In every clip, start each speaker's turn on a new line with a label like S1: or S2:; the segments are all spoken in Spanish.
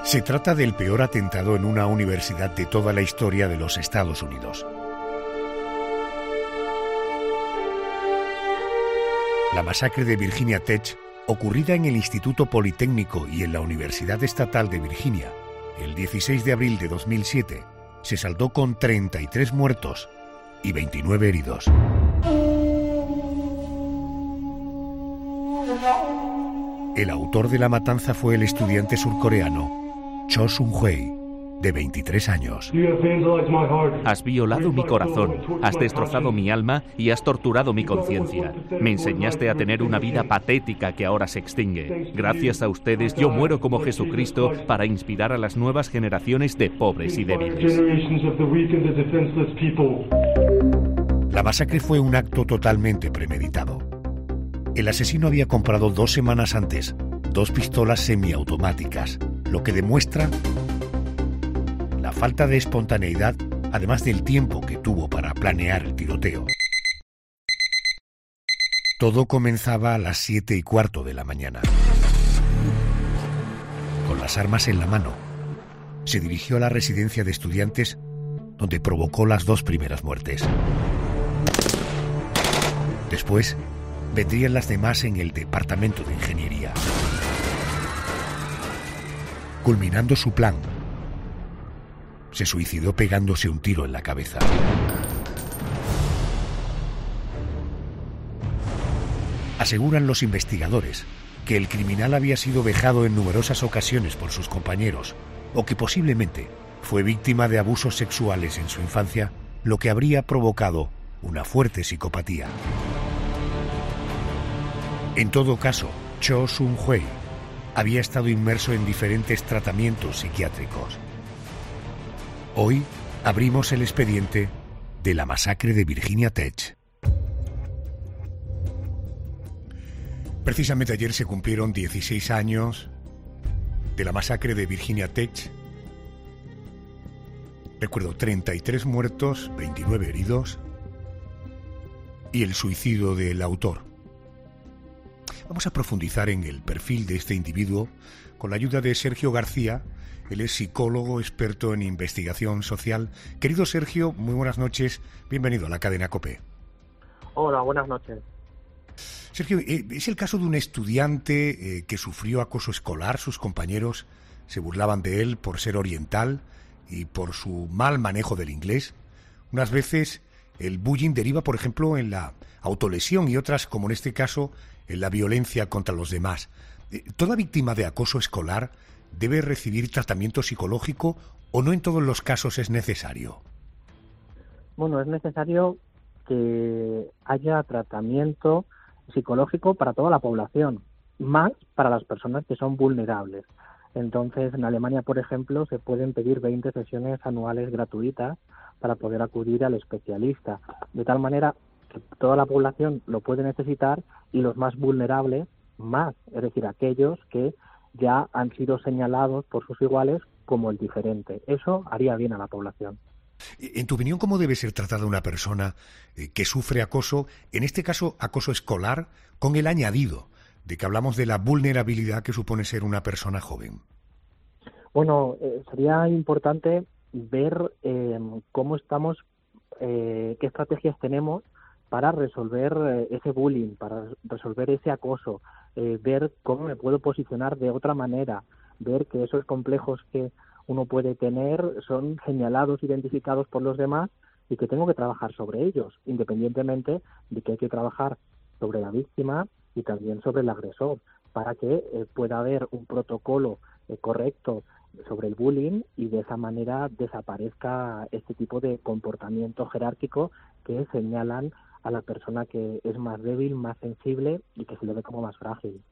S1: Se trata del peor atentado en una universidad de toda la historia de los Estados Unidos. La masacre de Virginia Tech, ocurrida en el Instituto Politécnico y en la Universidad Estatal de Virginia, el 16 de abril de 2007, se saldó con 33 muertos y 29 heridos. El autor de la matanza fue el estudiante surcoreano Cho Seung-hui, de 23 años.
S2: Has violado mi corazón, has destrozado mi alma y has torturado mi conciencia. Me enseñaste a tener una vida patética que ahora se extingue. Gracias a ustedes yo muero como Jesucristo para inspirar a las nuevas generaciones de pobres y débiles.
S1: La masacre fue un acto totalmente premeditado. El asesino había comprado 2 semanas antes 2 pistolas semiautomáticas, lo que demuestra la falta de espontaneidad, además del tiempo que tuvo para planear el tiroteo. Todo comenzaba a las 7:15 de la mañana. Con las armas en la mano, se dirigió a la residencia de estudiantes, donde provocó las 2 primeras muertes. Después, vendrían las demás en el departamento de ingeniería. Culminando su plan, se suicidó pegándose un tiro en la cabeza. Aseguran los investigadores que el criminal había sido vejado en numerosas ocasiones por sus compañeros, o que posiblemente fue víctima de abusos sexuales en su infancia, lo que habría provocado una fuerte psicopatía. En todo caso, Cho Seung-hui había estado inmerso en diferentes tratamientos psiquiátricos. Hoy abrimos el expediente de la masacre de Virginia Tech. Precisamente ayer se cumplieron 16 años de la masacre de Virginia Tech. Recuerdo, 33 muertos, 29 heridos y el suicidio del autor. Vamos a profundizar en el perfil de este individuo con la ayuda de Sergio García. Él es psicólogo, experto en investigación social. Querido Sergio, muy buenas noches. Bienvenido a la cadena COPE.
S3: Hola, buenas noches.
S1: Sergio, es el caso de un estudiante que sufrió acoso escolar. Sus compañeros se burlaban de él por ser oriental y por su mal manejo del inglés. Unas veces el bullying deriva, por ejemplo, en la autolesión y otras, como en este caso, en la violencia contra los demás. ¿Toda víctima de acoso escolar debe recibir tratamiento psicológico o no en todos los casos es necesario?
S3: Bueno, es necesario que haya tratamiento psicológico para toda la población, más para las personas que son vulnerables. Entonces, en Alemania, por ejemplo, se pueden pedir 20 sesiones anuales gratuitas para poder acudir al especialista, de tal manera que toda la población lo puede necesitar y los más vulnerables más, es decir, aquellos que ya han sido señalados por sus iguales como el diferente. Eso haría bien a la población.
S1: En tu opinión, ¿cómo debe ser tratada una persona que sufre acoso, en este caso acoso escolar, con el añadido de que hablamos de la vulnerabilidad que supone ser una persona joven?
S3: Bueno, sería importante ver cómo estamos, qué estrategias tenemos para resolver ese bullying, para resolver ese acoso, ver cómo me puedo posicionar de otra manera, ver que esos complejos que uno puede tener son señalados, identificados por los demás y que tengo que trabajar sobre ellos, independientemente de que hay que trabajar sobre la víctima y también sobre el agresor, para que pueda haber un protocolo correcto sobre el bullying y de esa manera desaparezca este tipo de comportamiento jerárquico que señalan a la persona que es más débil, más sensible y que se le ve como más frágil.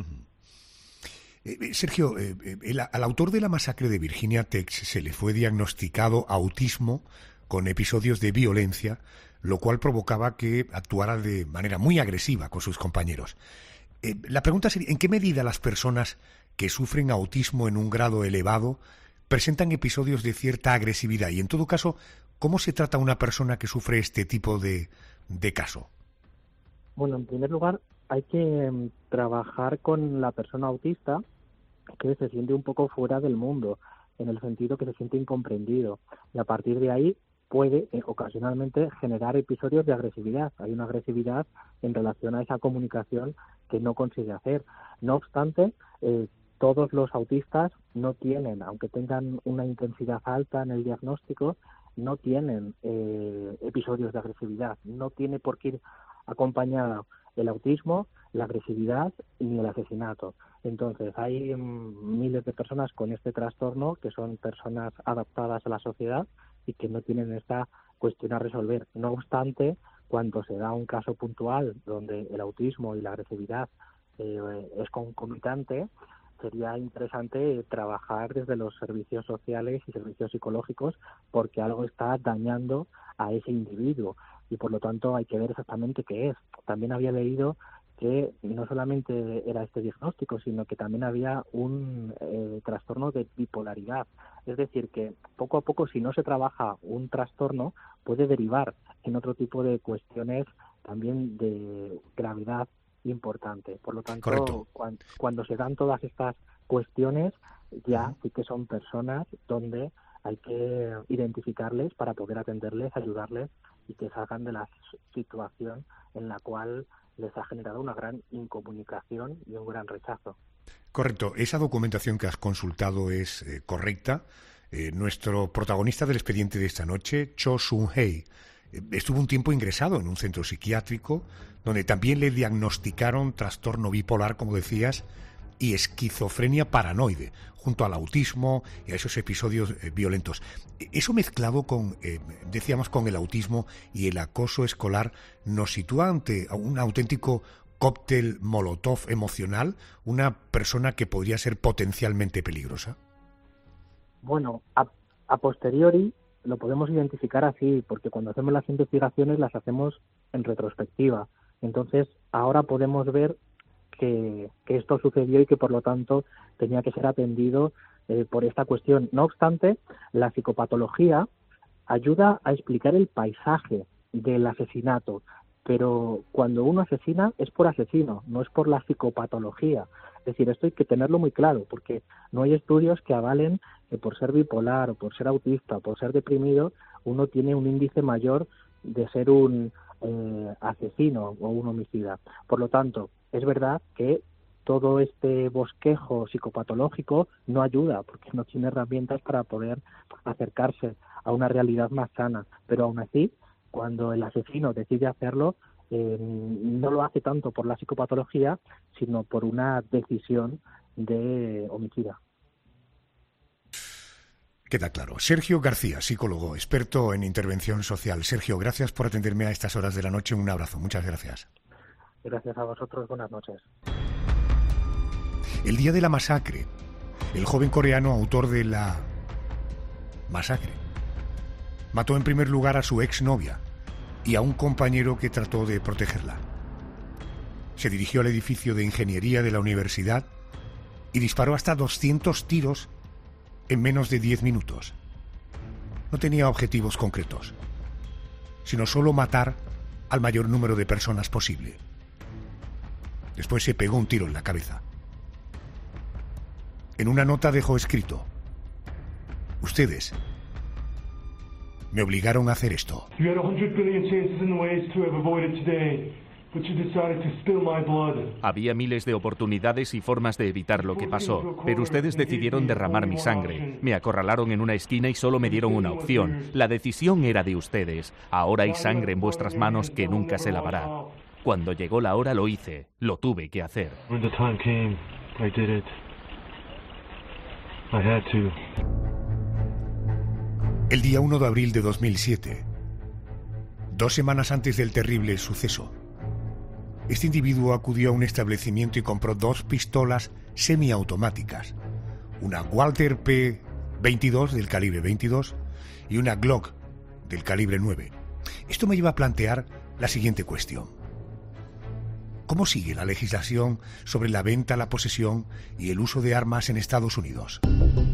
S1: Sergio, al autor de la masacre de Virginia Tech se le fue diagnosticado autismo con episodios de violencia, lo cual provocaba que actuara de manera muy agresiva con sus compañeros. La pregunta sería, ¿en qué medida las personas que sufren autismo en un grado elevado presentan episodios de cierta agresividad? Y en todo caso, ¿cómo se trata a una persona que sufre este tipo de caso?
S3: Bueno, en primer lugar, hay que trabajar con la persona autista que se siente un poco fuera del mundo, en el sentido que se siente incomprendido, y a partir de ahí puede ocasionalmente generar episodios de agresividad. Hay una agresividad en relación a esa comunicación que no consigue hacer. No obstante, todos los autistas no tienen, aunque tengan una intensidad alta en el diagnóstico, no tienen episodios de agresividad. No tiene por qué ir acompañado el autismo, la agresividad ni el asesinato. Entonces, hay miles de personas con este trastorno que son personas adaptadas a la sociedad y que no tienen esta cuestión a resolver. No obstante, cuando se da un caso puntual donde el autismo y la agresividad es concomitante, sería interesante trabajar desde los servicios sociales y servicios psicológicos, porque algo está dañando a ese individuo y por lo tanto hay que ver exactamente qué es. También había leído que no solamente era este diagnóstico, sino que también había un trastorno de bipolaridad. Es decir, que poco a poco, si no se trabaja un trastorno, puede derivar en otro tipo de cuestiones también de gravedad importante. Por lo tanto, cuando se dan todas estas cuestiones, ya sí que son personas donde hay que identificarles para poder atenderles, ayudarles y que salgan de la situación en la cual les ha generado una gran incomunicación y un gran rechazo.
S1: Correcto. Esa documentación que has consultado es correcta. Nuestro protagonista del expediente de esta noche, Cho Sun-hei, estuvo un tiempo ingresado en un centro psiquiátrico donde también le diagnosticaron trastorno bipolar, como decías, y esquizofrenia paranoide, junto al autismo y a esos episodios violentos. Eso mezclado con, decíamos, con el autismo y el acoso escolar, nos sitúa ante un auténtico cóctel molotov emocional, una persona que podría ser potencialmente peligrosa.
S3: Bueno, a posteriori lo podemos identificar así, porque cuando hacemos las investigaciones las hacemos en retrospectiva. Entonces, ahora podemos ver que esto sucedió y que, por lo tanto, tenía que ser atendido por esta cuestión. No obstante, la psicopatología ayuda a explicar el paisaje del asesinato, pero cuando uno asesina es por asesino, no es por la psicopatología. Es decir, esto hay que tenerlo muy claro, porque no hay estudios que avalen que por ser bipolar o por ser autista o por ser deprimido uno tiene un índice mayor de ser un asesino o un homicida. Por lo tanto, es verdad que todo este bosquejo psicopatológico no ayuda, porque no tiene herramientas para poder acercarse a una realidad más sana, pero aún así, cuando el asesino decide hacerlo, no lo hace tanto por la psicopatología, sino por una decisión de homicida.
S1: Queda claro. Sergio García, psicólogo, experto en intervención social. Sergio, gracias por atenderme a estas horas de la noche. Un abrazo. Muchas gracias.
S3: Gracias a vosotros. Buenas noches.
S1: El día de la masacre, el joven coreano autor de la masacre mató en primer lugar a su exnovia y a un compañero que trató de protegerla. Se dirigió al edificio de ingeniería de la universidad y disparó hasta 200 tiros en menos de 10 minutos. No tenía objetivos concretos, sino solo matar al mayor número de personas posible. Después se pegó un tiro en la cabeza. En una nota dejó escrito: ustedes me obligaron a hacer esto.
S2: Había miles de oportunidades y formas de evitar lo que pasó, pero ustedes decidieron derramar mi sangre. Me acorralaron en una esquina y solo me dieron una opción. La decisión era de ustedes. Ahora hay sangre en vuestras manos que nunca se lavará. Cuando llegó la hora lo hice. Lo tuve que hacer.
S1: El día 1 de abril de 2007, 2 semanas antes del terrible suceso, este individuo acudió a un establecimiento y compró 2 pistolas semiautomáticas, una Walther P22 del calibre 22 y una Glock del calibre 9. Esto me lleva a plantear la siguiente cuestión: ¿cómo sigue la legislación sobre la venta, la posesión y el uso de armas en Estados Unidos?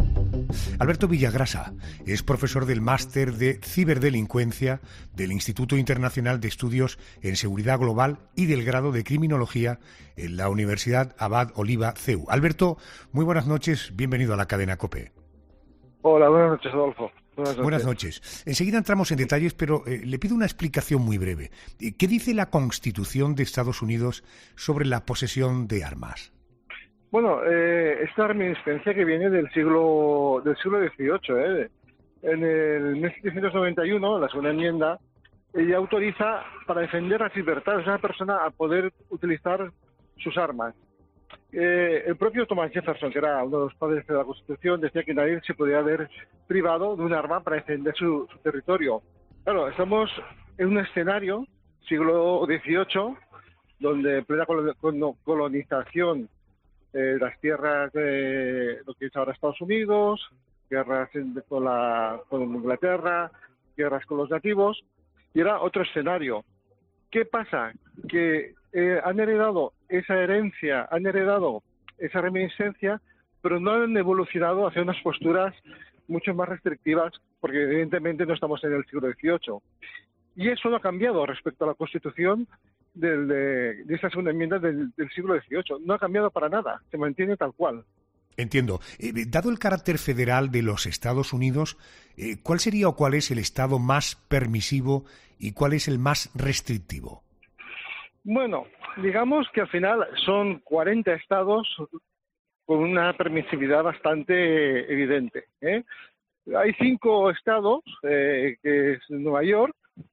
S1: Alberto Villagrasa es profesor del Máster de Ciberdelincuencia del Instituto Internacional de Estudios en Seguridad Global y del Grado de Criminología en la Universidad Abad Oliva CEU. Alberto, muy buenas noches, bienvenido a la cadena COPE.
S4: Hola, buenas noches, Adolfo.
S1: Buenas noches. Enseguida entramos en detalles, pero le pido una explicación muy breve. ¿Qué dice la Constitución de Estados Unidos sobre la posesión de armas?
S4: Bueno, esta reminiscencia que viene del siglo XVIII. En el 1791, la segunda enmienda, ella autoriza para defender las libertades de una persona a poder utilizar sus armas. El propio Thomas Jefferson, que era uno de los padres de la Constitución, decía que nadie se podía haber privado de un arma para defender su territorio. Claro, estamos en un escenario, siglo XVIII, donde en plena colonización, las tierras de lo que es ahora Estados Unidos, guerras con Inglaterra, guerras con los nativos, y era otro escenario. ¿Qué pasa? Que han heredado esa herencia, han heredado esa reminiscencia, pero no han evolucionado hacia unas posturas mucho más restrictivas, porque evidentemente no estamos en el siglo XVIII. Y eso no ha cambiado respecto a la Constitución de esta segunda enmienda del siglo XVIII. No ha cambiado para nada, se mantiene tal cual.
S1: Entiendo. Dado el carácter federal de los Estados Unidos, ¿cuál sería o cuál es el estado más permisivo y cuál es el más restrictivo?
S4: Bueno, digamos que al final son 40 estados con una permisividad bastante evidente. Hay 5 estados, que es Nueva York,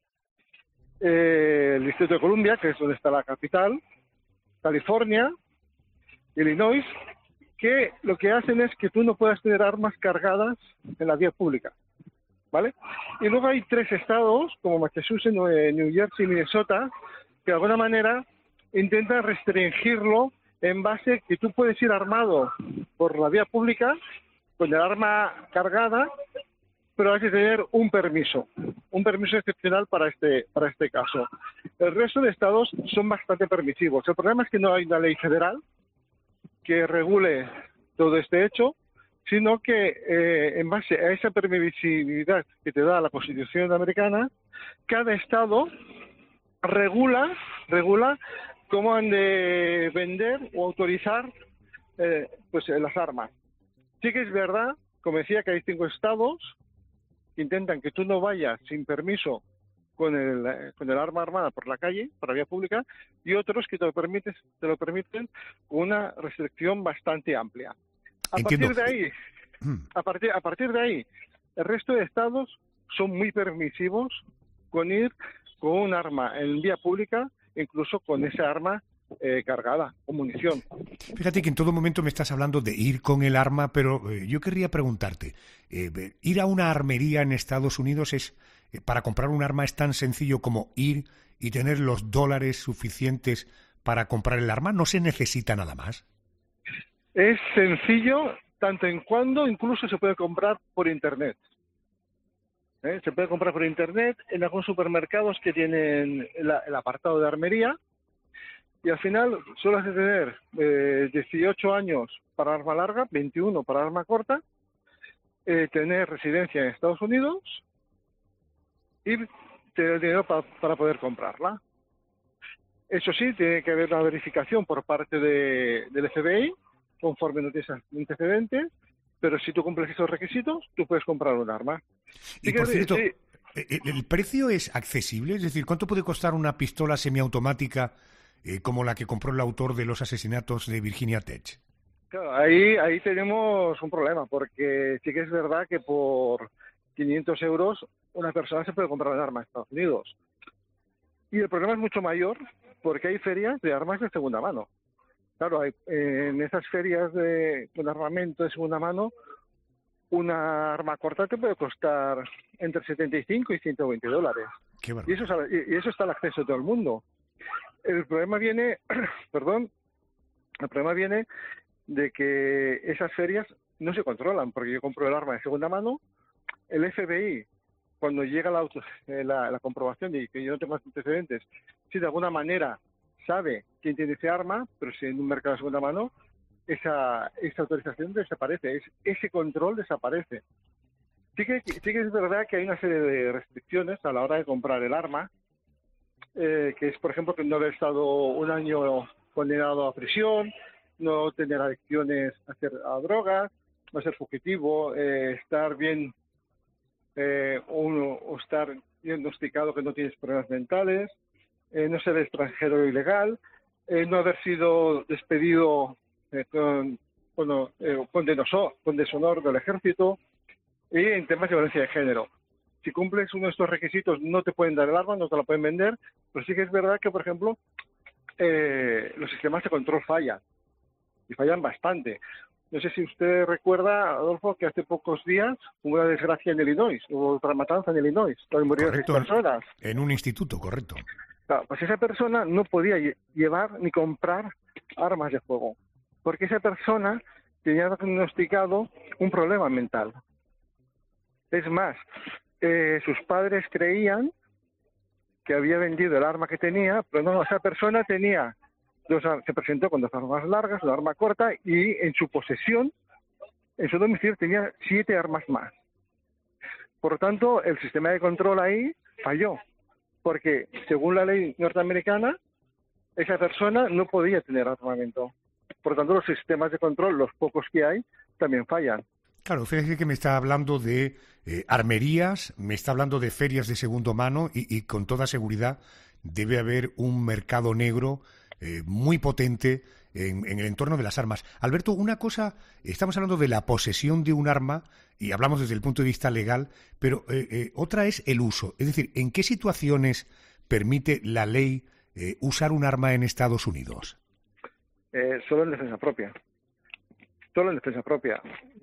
S4: el Distrito de Columbia, que es donde está la capital, California, Illinois, que lo que hacen es que tú no puedas tener armas cargadas en la vía pública, ¿vale? Y luego hay 3 estados, como Massachusetts, New Jersey y Minnesota, que de alguna manera intentan restringirlo en base que tú puedes ir armado por la vía pública con el arma cargada, pero hay que tener un permiso excepcional para este caso. El resto de estados son bastante permisivos. El problema es que no hay una ley federal que regule todo este hecho, sino que en base a esa permisividad que te da la Constitución americana, cada estado regula cómo han de vender o autorizar las armas. Sí que es verdad, como decía, que hay 5 estados que intentan que tú no vayas sin permiso con el arma armada por la calle, por la vía pública, y otros que te lo permiten con una restricción bastante amplia.
S1: Entiendo.
S4: A partir de ahí, el resto de estados son muy permisivos con ir con un arma en vía pública, incluso con esa arma cargada, con munición.
S1: Fíjate que en todo momento me estás hablando de ir con el arma, pero yo querría preguntarte, ir a una armería en Estados Unidos para comprar un arma es tan sencillo como ir y tener los dólares suficientes para comprar el arma, ¿no se necesita nada más?
S4: Es sencillo, tanto en cuando incluso se puede comprar por Internet. Se puede comprar por Internet en algunos supermercados que tienen el apartado de armería, y al final solo has de tener 18 años para arma larga, 21 para arma corta, tener residencia en Estados Unidos y tener dinero para poder comprarla. Eso sí, tiene que haber una verificación por parte del FBI, conforme no tienes antecedentes, pero si tú cumples esos requisitos, tú puedes comprar un arma.
S1: Y por cierto, ¿el precio es accesible? Es decir, ¿cuánto puede costar una pistola semiautomática como la que compró el autor de los asesinatos de Virginia Tech?
S4: Claro, ahí tenemos un problema, porque sí que es verdad que por 500 euros una persona se puede comprar un arma en Estados Unidos. Y el problema es mucho mayor porque hay ferias de armas de segunda mano. Claro, en esas ferias con armamento de segunda mano, una arma corta te puede costar entre 75 y 120 dólares.
S1: Qué
S4: y eso está al acceso de todo el mundo. El problema viene, de que esas ferias no se controlan, porque yo compro el arma de segunda mano, el FBI, cuando llega la comprobación de que yo no tengo antecedentes, si de alguna manera sabe quién tiene ese arma, pero si en un mercado de segunda mano, esa autorización desaparece, ese control desaparece. Sí que es verdad que hay una serie de restricciones a la hora de comprar el arma, que es, por ejemplo, que no haber estado un año condenado a prisión, no tener adicciones a drogas, no ser fugitivo, estar bien o estar diagnosticado que no tienes problemas mentales, no ser extranjero ilegal, no haber sido despedido con deshonor del ejército, y en temas de violencia de género. Si cumples uno de estos requisitos, no te pueden dar el arma, no te la pueden vender, pero sí que es verdad que, por ejemplo, los sistemas de control fallan, y fallan bastante. No sé si usted recuerda, Adolfo, que hace pocos días hubo una desgracia en Illinois, hubo otra matanza en Illinois, donde murieron 6 personas.
S1: En un instituto, correcto.
S4: Claro, pues esa persona no podía llevar ni comprar armas de fuego, porque esa persona tenía diagnosticado un problema mental. Es más, sus padres creían que había vendido el arma que tenía, pero no, esa persona tenía se presentó con 2 armas largas, una arma corta, y en su posesión, en su domicilio, tenía 7 armas más. Por lo tanto, el sistema de control ahí falló, porque según la ley norteamericana, esa persona no podía tener armamento. Por lo tanto, los sistemas de control, los pocos que hay, también fallan.
S1: Claro, fíjese que me está hablando de armerías, me está hablando de ferias de segunda mano y con toda seguridad debe haber un mercado negro muy potente en el entorno de las armas. Alberto, una cosa, estamos hablando de la posesión de un arma y hablamos desde el punto de vista legal, pero otra es el uso. Es decir, ¿en qué situaciones permite la ley usar un arma en Estados Unidos?
S4: Solo en defensa propia. Solo en defensa propia.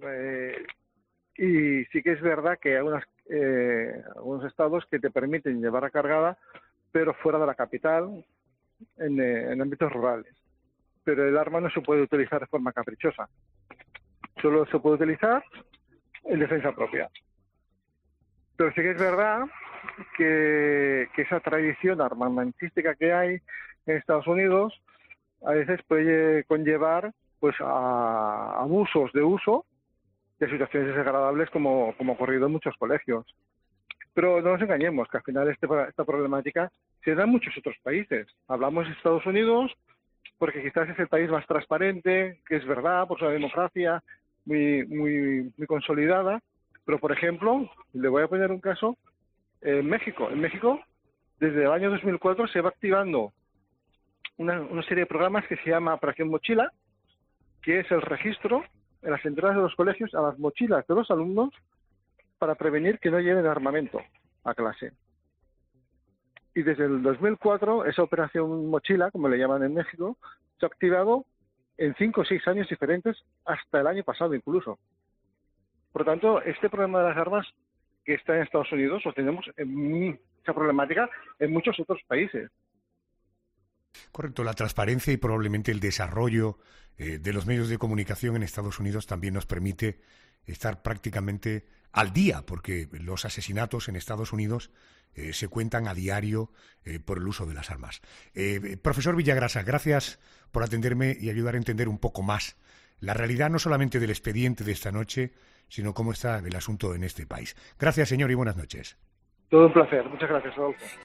S4: Y sí que es verdad que hay algunos estados que te permiten llevar cargada, pero fuera de la capital, en ámbitos rurales. Pero el arma no se puede utilizar de forma caprichosa. Solo se puede utilizar en defensa propia. Pero sí que es verdad que esa tradición armamentística que hay en Estados Unidos a veces puede conllevar pues a abusos de uso y a situaciones desagradables como ha ocurrido en muchos colegios. Pero no nos engañemos, que al final esta problemática se da en muchos otros países. Hablamos de Estados Unidos porque quizás es el país más transparente, que es verdad, por su democracia muy consolidada. Pero, por ejemplo, le voy a poner un caso, en México. En México, desde el año 2004, se va activando una serie de programas que se llama Operación Mochila, que es el registro en las entradas de los colegios a las mochilas de los alumnos para prevenir que no lleven armamento a clase. Y desde el 2004, esa operación mochila, como le llaman en México, se ha activado en 5 o 6 años diferentes, hasta el año pasado incluso. Por lo tanto, este problema de las armas que está en Estados Unidos, lo tenemos esa problemática en muchos otros países.
S1: Correcto, la transparencia y probablemente el desarrollo de los medios de comunicación en Estados Unidos también nos permite estar prácticamente al día, porque los asesinatos en Estados Unidos se cuentan a diario por el uso de las armas. Profesor Villagrasa, gracias por atenderme y ayudar a entender un poco más la realidad no solamente del expediente de esta noche, sino cómo está el asunto en este país. Gracias, señor, y buenas noches.
S4: Todo un placer. Muchas gracias, Adolfo.